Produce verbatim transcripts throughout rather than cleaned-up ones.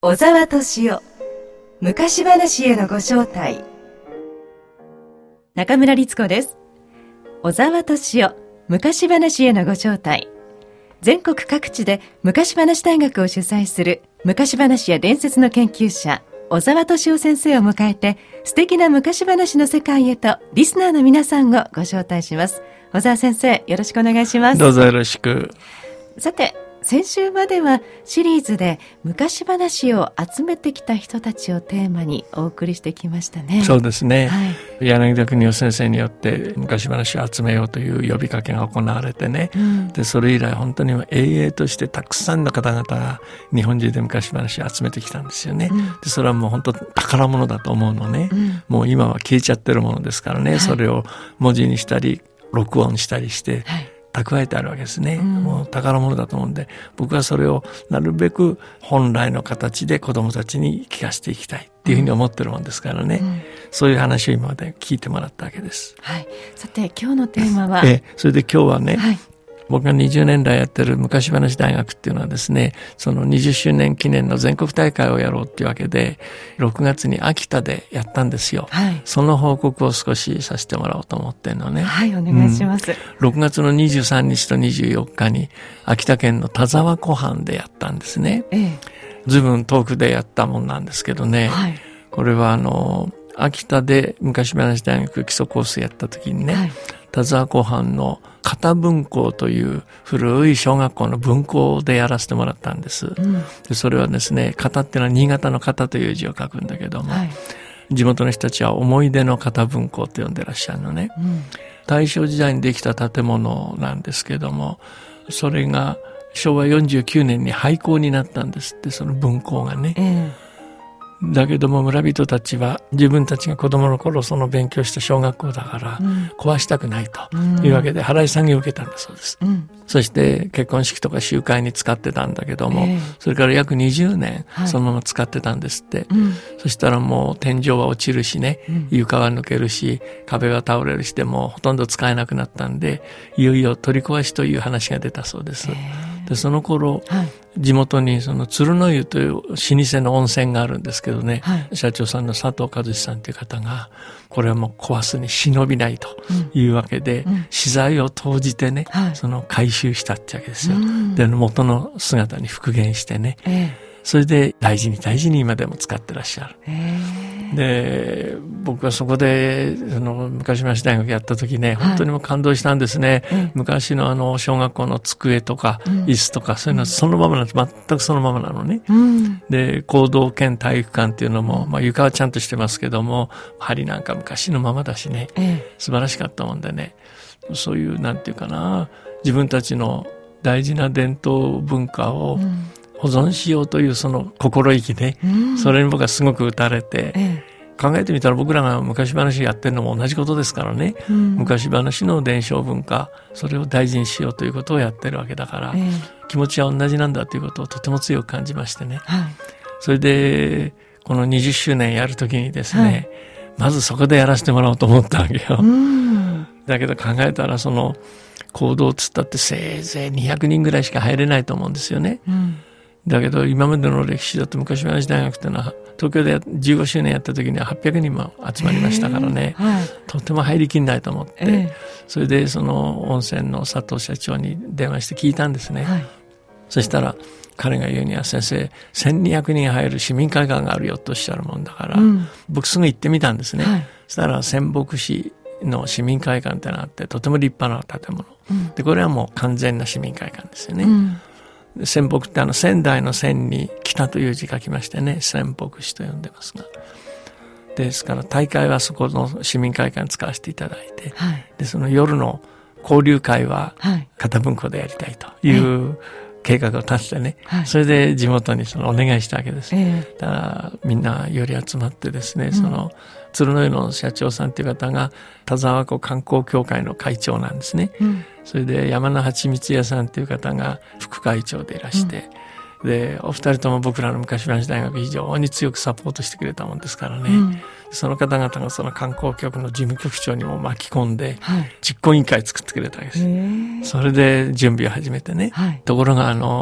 小沢敏夫昔話へのご招待。中村律子です。小沢敏夫昔話へのご招待。全国各地で昔話大学を主催する昔話や伝説の研究者小沢敏夫先生を迎えて、素敵な昔話の世界へとリスナーの皆さんをご招待します。小沢先生、よろしくお願いします。 どうぞよろしく。さて、先週まではシリーズで昔話を集めてきた人たちをテーマにお送りしてきましたね。 そうですね、はい、柳田邦夫先生によって昔話を集めようという呼びかけが行われてね、うん、でそれ以来本当に永遠としてたくさんの方々が日本中で昔話を集めてきたんですよね、うん、でそれはもう本当宝物だと思うのね、うん、もう今は消えちゃってるものですからね、はい、それを文字にしたり録音したりして、はい、蓄えてあるわけですね、うん、もう宝物だと思うんで、僕はそれをなるべく本来の形で子どもたちに聞かせていきたいっていうふうに思ってるもんですからね、うん、そういう話を今まで聞いてもらったわけです、 はい、さて今日のテーマはえそれで今日はね、はい、僕がにじゅうねん来やってる昔話大学っていうのはですね、そのにじゅっしゅうねん記念の全国大会をやろうっていうわけでろくがつに秋田でやったんですよ、はい、その報告を少しさせてもらおうと思ってるのね。 はい、お願いします、うん、 ろくがつのにじゅうさんにちとにじゅうよっかに秋田県の田沢湖畔でやったんですね、ええ、ずいぶん遠くでやったもんなんですけどね、はい、これはあの秋田で昔話大学基礎コースやった時にね、はい、田沢湖畔の片分校という古い小学校の分校でやらせてもらったんです、うん、でそれはですね、片っていうのは新潟の片という字を書くんだけども、はい、地元の人たちは思い出の片分校と呼んでらっしゃるのね、うん、大正時代にできた建物なんですけども、それがしょうわよんじゅうきゅうねんに廃校になったんですって、その分校がね、えーだけども村人たちは自分たちが子供の頃その勉強した小学校だから壊したくないというわけで払い下げを受けたんだそうです、うん、そして結婚式とか集会に使ってたんだけども、えー、それから約にじゅうねんそのまま使ってたんですって、はい、そしたらもう天井は落ちるしね、うん、床は抜けるし壁は倒れるしでもうほとんど使えなくなったんで、いよいよ取り壊しという話が出たそうです、えー、でその頃、はい、地元にその鶴の湯という老舗の温泉があるんですけどね、はい、社長さんの佐藤和志さんという方がこれはもう壊すに忍びないというわけで、うんうん、資材を投じてね、はい、その改修したってわけですよ、うん、で元の姿に復元してね、えー、それで大事に大事に今でも使ってらっしゃる、えー、で僕はそこでその昔話大学やった時ね、本当にも感動したんですね、はい、昔のあの小学校の机とか椅子とか、うん、そういうのはそのままなんです、全くそのままなのね、うん、で講堂兼体育館っていうのも、まあ、床はちゃんとしてますけども梁なんか昔のままだしね、ええ、素晴らしかったもんでね、そういうなんていうかな、自分たちの大事な伝統文化を保存しようというその心意気で、うん、それに僕はすごく打たれて、ええ、考えてみたら僕らが昔話やってるのも同じことですからね、うん、昔話の伝承文化、それを大事にしようということをやってるわけだから、ええ、気持ちは同じなんだということをとても強く感じましてね、はい、それでこのにじゅっしゅうねんやるときにですね、はい、まずそこでやらせてもらおうと思ったわけよ、うん、だけど考えたらその講堂つったってせいぜいにひゃくにんぐらいしか入れないと思うんですよね、うん、だけど今までの歴史だと昔話大学っていうのは東京でじゅうごしゅうねんやった時にははっぴゃくにんも集まりましたからね、えーはい、とても入りきんないと思って、えー、それでその温泉の佐藤社長に電話して聞いたんですね、はい、そしたら彼が言うには、先生せんにひゃくにん入る市民会館があるよとおっしゃるもんだから、うん、僕すぐ行ってみたんですね、はい、そしたら仙北市の市民会館ってのがあってとても立派な建物、うん、でこれはもう完全な市民会館ですよね、うん、仙北ってあの仙台の仙に北という字書きましてね、仙北市と呼んでますが、ですから大会はそこの市民会館に使わせていただいて、はい、でその夜の交流会は片分校でやりたいという計画を立ててね、はい、それで地元にそのお願いしたわけです、えー、だからみんなより集まってですね、うん、その鶴の湯の社長さんという方が田沢湖観光協会の会長なんですね、うん、それで山の蜂蜜屋さんという方が副会長でいらして、うん、でお二人とも僕らの昔話大学非常に強くサポートしてくれたもんですからね、うん、その方々がその観光局の事務局長にも巻き込んで、はい、実行委員会作ってくれたわけです。それで準備を始めてね、はい、ところがあの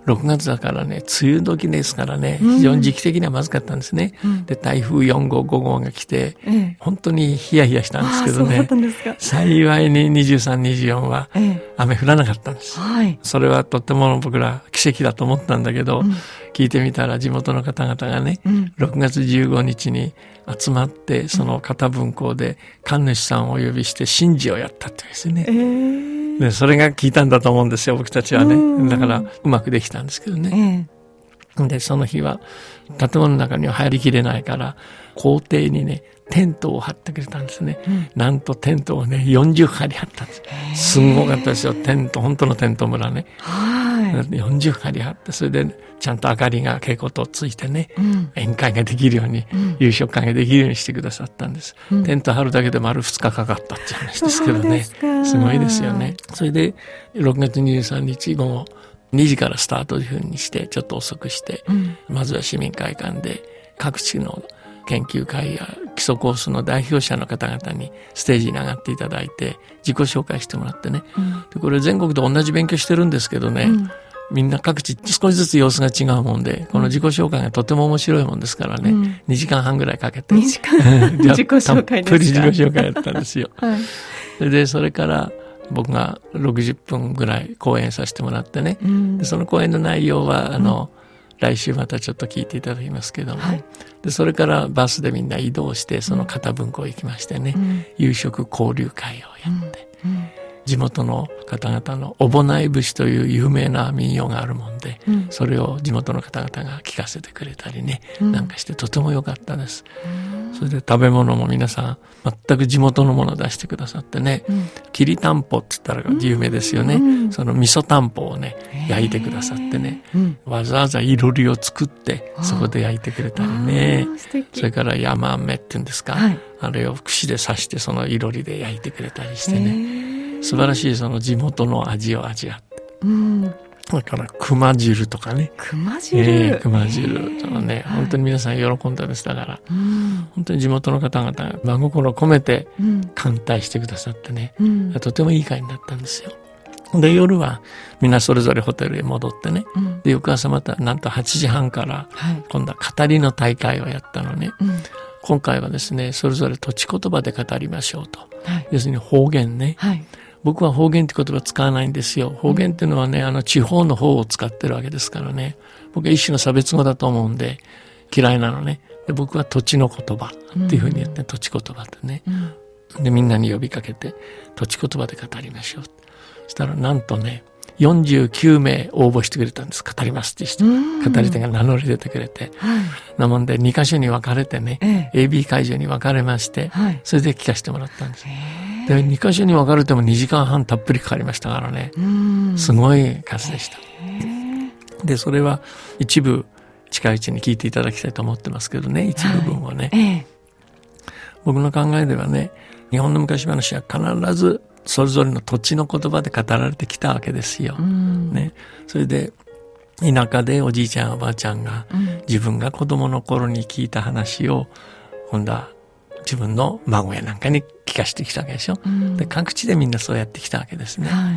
ろくがつだからね、梅雨時ですからね、非常に時期的にはまずかったんですね。うん、で、台風よん号、ご号が来て、ええ、本当にヒヤヒヤしたんですけどね。幸いににじゅうさん、にじゅうよんは雨降らなかったんです。はい、それはとっても僕ら奇跡だと思ったんだけど、うん、聞いてみたら地元の方々がね、うん、ろくがつじゅうごにちに集まって、その片分校で神主さんをお呼びして神事をやったってですね。えーでそれが効いたんだと思うんですよ、僕たちはね。だからうまくできたんですけどね。ええ、でその日は建物の中には入りきれないから校庭にねテントを張ってくれたんですね。うん、なんとテントをねよんじゅう張り張ったんです。すごかったですよ、テント、本当のテント村ね。はい。よんじゅう張り張って、それでちゃんと明かりが稽古とついてね、うん、宴会ができるように、うん、夕食会ができるようにしてくださったんです。うん、テント張るだけで丸ふつかかかったって話ですけどね。すごいですよね。それでろくがつにじゅうさんにち午後にじからスタートというふうにして、ちょっと遅くして、うん、まずは市民会館で各地の研究会や基礎コースの代表者の方々にステージに上がっていただいて自己紹介してもらってね、うん、でこれ全国で同じ勉強してるんですけどね、うん、みんな各地少しずつ様子が違うもんで、この自己紹介がとても面白いもんですからね、うん、にじかんはんぐらいかけてにじかん自己紹介ですか。 たっぷり自己紹介だったんですよ。はい、それでそれから僕がろくじゅっぷんぐらい講演させてもらってね、うん、でその講演の内容はあの、うん来週またちょっと聞いていただきますけども、はい、でそれからバスでみんな移動してその片分校行きましてね、うん、夕食交流会をやって、うんうん、地元の方々のおぼない節という有名な民謡があるもんで、うん、それを地元の方々が聞かせてくれたりね、うん、なんかしてとても良かったです。うんそれで食べ物も皆さん全く地元のものを出してくださってね、うん、きりたんぽって言ったら有名ですよね、うん、その味噌たんぽをね焼いてくださってね、うん、わざわざいろりを作ってそこで焼いてくれたりね、それから山飴っていうんですか、はい、あれを串で刺してそのいろりで焼いてくれたりしてね、素晴らしいその地元の味を味わって、うんだから熊汁とかね、 熊汁、 えー、熊汁とかね、本当に皆さん喜んだです。だから、うん、本当に地元の方々が真心を込めて歓待してくださってね、うん、とてもいい会になったんですよ。で夜はみんなそれぞれホテルへ戻ってね、うん、で翌朝またなんとはちじはんから今度は語りの大会をやったのね、うん、今回はですねそれぞれ土地言葉で語りましょうと、はい、要するに方言ね、はい僕は方言って言葉使わないんですよ。方言っていうのはね、あの地方の方を使ってるわけですからね。僕は一種の差別語だと思うんで嫌いなのね。で僕は土地の言葉っていうふうに言って、うん、土地言葉ってね、うん。でみんなに呼びかけて土地言葉で語りましょう。そしたらなんとね、よんじゅうきゅうめい応募してくれたんです。語りますっていう人、うん、語り手が名乗り出てくれて、はい、なもんでにか所に分かれてね、ええ、エービー 会場に分かれまして、はい、それで聞かせてもらったんです。でにか所に分かれてもにじかんはんたっぷりかかりましたからね、すごい数でした。でそれは一部近いうちに聞いていただきたいと思ってますけどね、一部分をね、はいええ、僕の考えではね、日本の昔話は必ずそれぞれの土地の言葉で語られてきたわけですよ、ね、それで田舎でおじいちゃんおばあちゃんが自分が子供の頃に聞いた話を今度は自分の孫やなんかに聞かせてきたわけでしょ、うん、で各地でみんなそうやってきたわけですね、はい、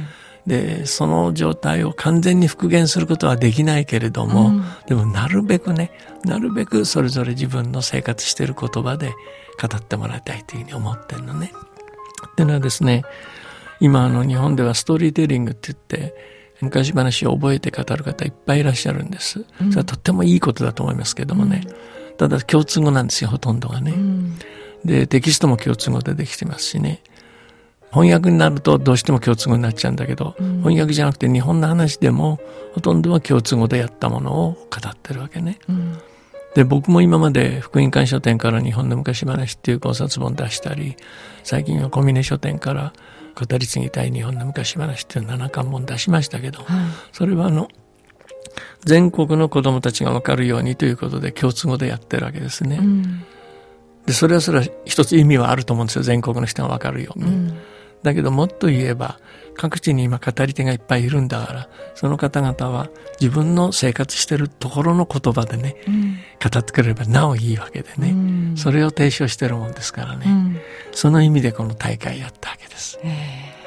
でその状態を完全に復元することはできないけれども、うん、でもなるべくねなるべくそれぞれ自分の生活している言葉で語ってもらいたいというふうに思ってるのね。っていうのはですね、今あの日本ではストーリーテリングって言って昔話を覚えて語る方いっぱいいらっしゃるんです、うん、それはとってもいいことだと思いますけどもね、うん、ただ共通語なんですよほとんどがね、うんでテキストも共通語でできてますしね、翻訳になるとどうしても共通語になっちゃうんだけど、うん、翻訳じゃなくて日本の話でもほとんどは共通語でやったものを語ってるわけね、うん、で僕も今まで福音館書店から日本の昔話っていう考察本出したり、最近は小峰書店から語り継ぎたい日本の昔話っていうななかん本出しましたけど、はい、それはあの全国の子どもたちが分かるようにということで共通語でやってるわけですね、うんでそれはそれは一つ意味はあると思うんですよ、全国の人が分かるように、うん、だけどもっと言えば各地に今語り手がいっぱいいるんだから、その方々は自分の生活しているところの言葉でね、うん、語ってくれればなおいいわけでね、うん、それを提唱してるもんですからね、うん、その意味でこの大会やったわけです。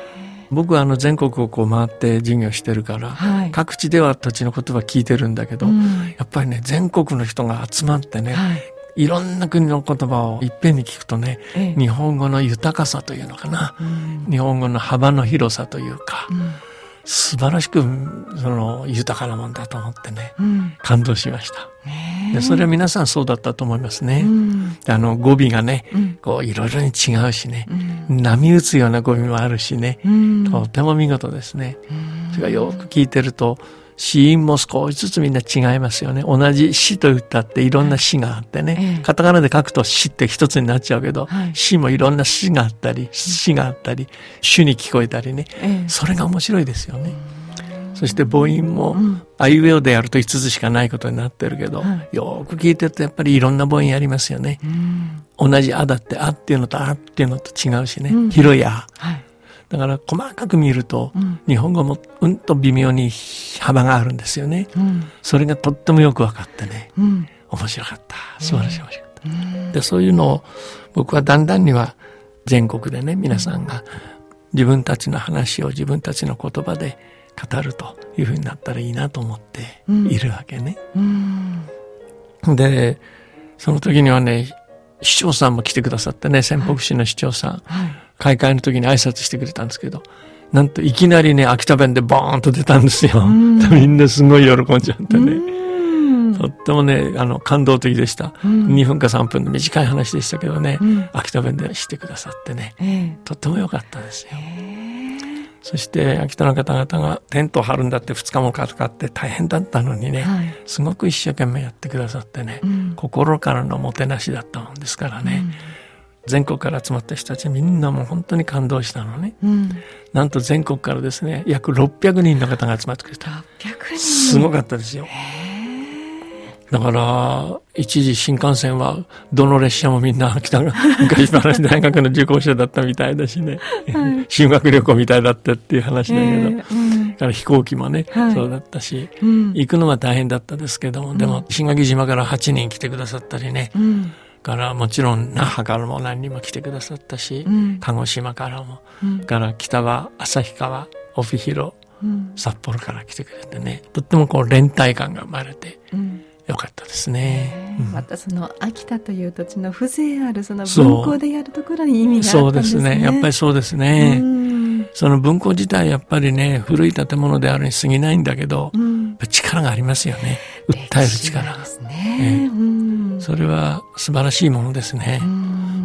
僕はあの全国をこう回って授業してるから、はい、各地では土地の言葉聞いてるんだけど、うん、やっぱりね全国の人が集まってね、はい、いろんな国の言葉をいっぺんに聞くとね、ええ、日本語の豊かさというのかな、うん、日本語の幅の広さというか、うん、素晴らしくその豊かなもんだと思ってね、うん、感動しました。でそれは皆さんそうだったと思いますね。うん、あの語尾がね、うん、こういろいろに違うしね、うん、波打つような語尾もあるしね、うん、とても見事ですね。うん、それがよく聞いてると子音も少しずつみんな違いますよね。同じ死と言ったっていろんな死があってね、ええ、カタカナで書くと死って一つになっちゃうけど、はい、死もいろんな死があったり死があったり種に聞こえたりね、ええ、それが面白いですよね。そして母音も、うん、あいうえおでやるといつつしかないことになってるけど、はい、よく聞いてるとやっぱりいろんな母音ありますよね。うん、同じあだってあっていうのとあっていうのと違うしね、うん、広いあ、はい、だから細かく見ると、うん、日本語もうんと微妙に幅があるんですよね。うん、それがとってもよく分かってね、うん、面白かった、素晴らしい面白かった。うん、でそういうのを僕はだんだんには全国でね皆さんが自分たちの話を自分たちの言葉で語るというふうになったらいいなと思っているわけね。うんうん、でその時にはね市長さんも来てくださってね、仙北市の市長さん、はい、開会の時に挨拶してくれたんですけど、なんといきなりね秋田弁でボーンと出たんですよ。みんなすごい喜んじゃってね、とってもねあの感動的でした。にふんかさんぷんの短い話でしたけどね、うん、秋田弁でしてくださってね、えー、とっても良かったですよ。えーそして秋田の方々がテントを張るんだってふつかもかかって大変だったのにね、はい、すごく一生懸命やってくださってね、うん、心からのもてなしだったもんですからね、うん、全国から集まった人たちみんなもう本当に感動したのね、うん、なんと全国からですね約ろっぴゃくにんの方が集まってくれた。ろっぴゃくにんすごかったですよ。だから一時新幹線はどの列車もみんな秋田が昔話大学の受講者だったみたいだしね、はい、修学旅行みたいだったっていう話だけど、えーうん、から飛行機もね、はい、そうだったし、うん、行くのは大変だったですけども、うん、でも石垣島からはちにん来てくださったりね、うん、からもちろん那覇からも何人も来てくださったし、うん、鹿児島からも、うん、から北は旭川帯広、うん、札幌から来てくれてね、とってもこう連帯感が生まれて、うんよかったですね。 うん、またその秋田という土地の風情あるその分校でやるところに意味があったんですね。 そうですね。やっぱりそうですね。その分校自体やっぱりね古い建物であるに過ぎないんだけど、うん、力がありますよね。訴える力ですね、えーうん。それは素晴らしいものですね。うん、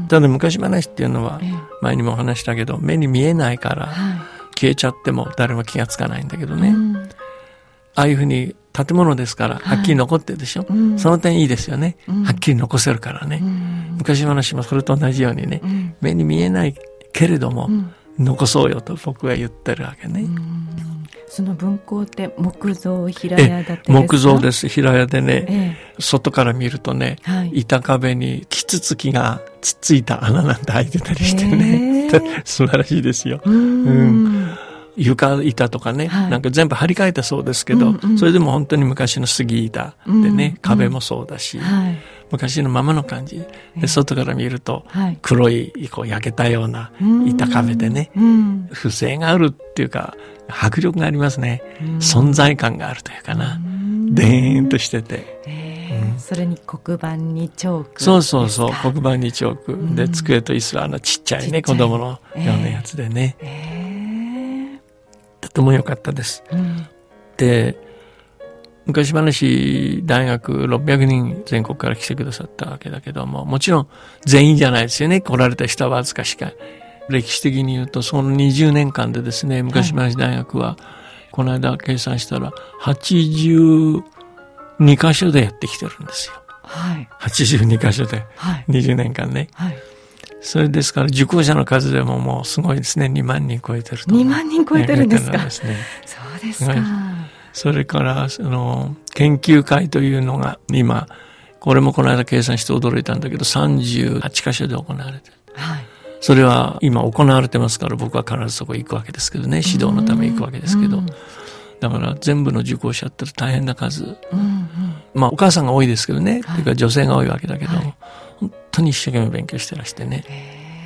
ただ昔話っていうのは前にもお話したけど目に見えないから、はい、消えちゃっても誰も気がつかないんだけどね。うん、ああいうふうに建物ですからはっきり残ってるでしょ、はいうん、その点いいですよね、うん、はっきり残せるからね、うん、昔話もそれと同じようにね、うん、目に見えないけれども、うん、残そうよと僕は言ってるわけね、うん、 その分校って木造平屋だったですか？ 木造です。平屋でね、ええ、外から見るとね、はい、板壁にキツツキがつっついた穴なんて開いてたりしてね、えー、素晴らしいですよ。うん、うん床板とかね、はい、なんか全部張り替えたそうですけど、うんうん、それでも本当に昔の杉板でね、うんうん、壁もそうだし、はい、昔のままの感じで外から見ると黒いこう焼けたような板壁でね、うん、風情があるっていうか迫力がありますね、うん、存在感があるというかな、うん、でーんとしてて、 えーうん、それに黒板にチョークそうそうそう黒板にチョーク、うん、で机と椅子はあのちっちゃいね子供のようなやつでね、えーえーとても良かったです、うん、で昔話大学ろっぴゃくにん全国から来てくださったわけだけどももちろん全員じゃないですよね。来られた人はわずかしか。歴史的に言うとそのにじゅうねんかんでですね昔話大学は、はい、この間計算したらはちじゅうにかしょでやってきてるんですよ、はい、はちじゅうにかしょで、はい、にじゅうねんかんね、はい、それですから受講者の数でももうすごいですね。にまんにん超えてると。 にまんにん超えてるんですか。ね、そうですか。 それからその研究会というのが今これもこの間計算して驚いたんだけどさんじゅうはちかしょで行われてる、はい、それは今行われてますから僕は必ずそこ行くわけですけどね、指導のため行くわけですけど、だから全部の受講者って大変な数、うんうん、まあお母さんが多いですけどね、はい、というか女性が多いわけだけど、はい、本当に一生懸命勉強してらしてね、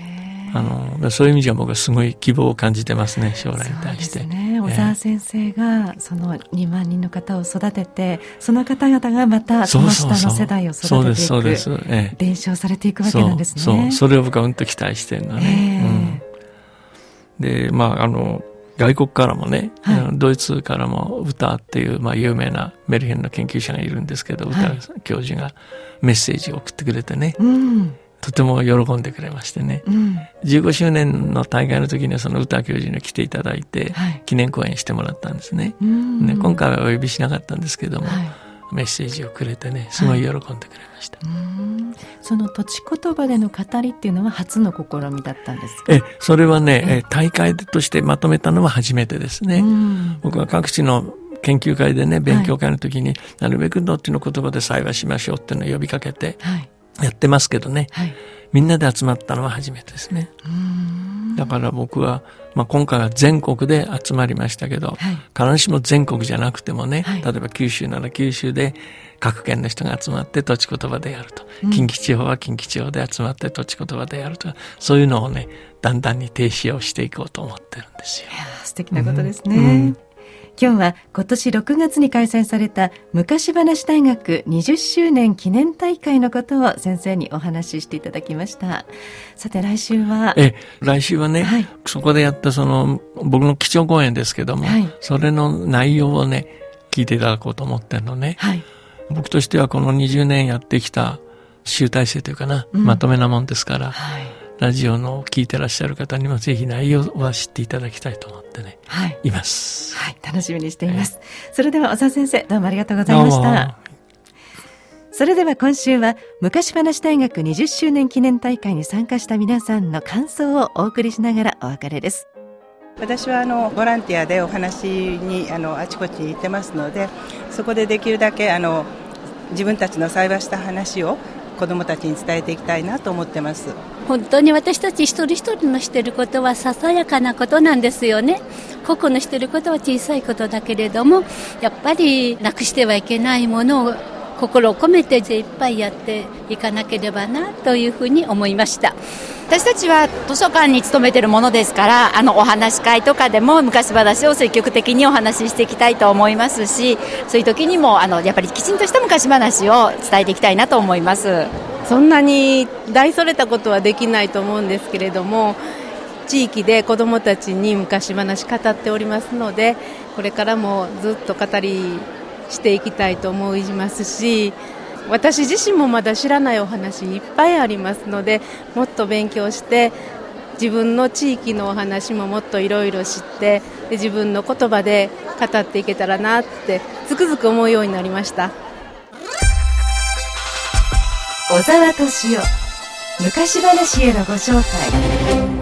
あのそういう意味じゃ僕はすごい希望を感じてますね、将来に対して。 そうですね、小沢先生がそのにまんにんの方を育てて、その方々がまたその下の世代を育てていく、 そうですそうです、ええ、 伝承されていくわけなんですね。 そうそう、それを僕はうんと期待してるのね、えーうん、でまああの外国からもね、はい、ドイツからも歌っていう、まあ、有名なメルヘンの研究者がいるんですけど、歌教授がメッセージを送ってくれてね、うん、とても喜んでくれましてね、うん、じゅうごしゅうねんの大会の時にはその歌教授に来ていただいて、はい、記念講演してもらったんですね、うん、ね今回はお呼びしなかったんですけども、はい、メッセージをくれてね、すごい喜んでくれました、はい、うんその土地言葉での語りっていうのは初の試みだったんですか？ えそれはね、え大会としてまとめたのは初めてですね、うん、僕は各地の研究会でね、勉強会の時に、はい、なるべくどっちの言葉で対話しましょうっていうのを呼びかけてやってますけどね、はい、みんなで集まったのは初めてですね。うんだから僕は、まあ、今回は全国で集まりましたけど、はい、必ずしも全国じゃなくてもね、はい、例えば九州なら九州で各県の人が集まって土地言葉でやると、うん、近畿地方は近畿地方で集まって土地言葉でやると、そういうのをねだんだんに停止をしていこうと思ってるんですよ。いや素敵なことですね、うんうん、今日は今年ろくがつに開催された昔話大学にじゅっしゅうねん記念大会のことを先生にお話ししていただきました。さて来週はえ来週はね、はい、そこでやったその僕の基調講演ですけども、はい、それの内容をね聞いていただこうと思ってるのね、はい、僕としてはこのにじゅうねんやってきた集大成というかな、うん、まとめなもんですから、はい、ラジオの聞いてらっしゃる方にもぜひ内容は知っていただきたいと思ってね、はい、います、 はい、楽しみにしています、えー、それでは小沢先生どうもありがとうございました。それでは今週は昔話大学にじゅっしゅうねん記念大会に参加した皆さんの感想をお送りしながらお別れです。 私はあのボランティアでお話にあのあちこちに行ってますので、そこでできるだけあの自分たちの幸いした話を子どもたちに伝えていきたいなと思ってます。 本当に私たち一人一人のしていることはささやかなことなんですよね。個々のしていることは小さいことだけれども、やっぱりなくしてはいけないものを心を込めて精一杯やっていかなければなというふうに思いました。 私たちは図書館に勤めているものですから、あのお話し会とかでも昔話を積極的にお話ししていきたいと思いますし、そういう時にもあのやっぱりきちんとした昔話を伝えていきたいなと思います。 そんなに大それたことはできないと思うんですけれども、地域で子どもたちに昔話語っておりますので、これからもずっと語りしていきたいと思いますし、私自身もまだ知らないお話いっぱいありますので、もっと勉強して自分の地域のお話ももっといろいろ知って、で自分の言葉で語っていけたらなってつくづく思うようになりました。 小沢敏夫昔話へのご招待。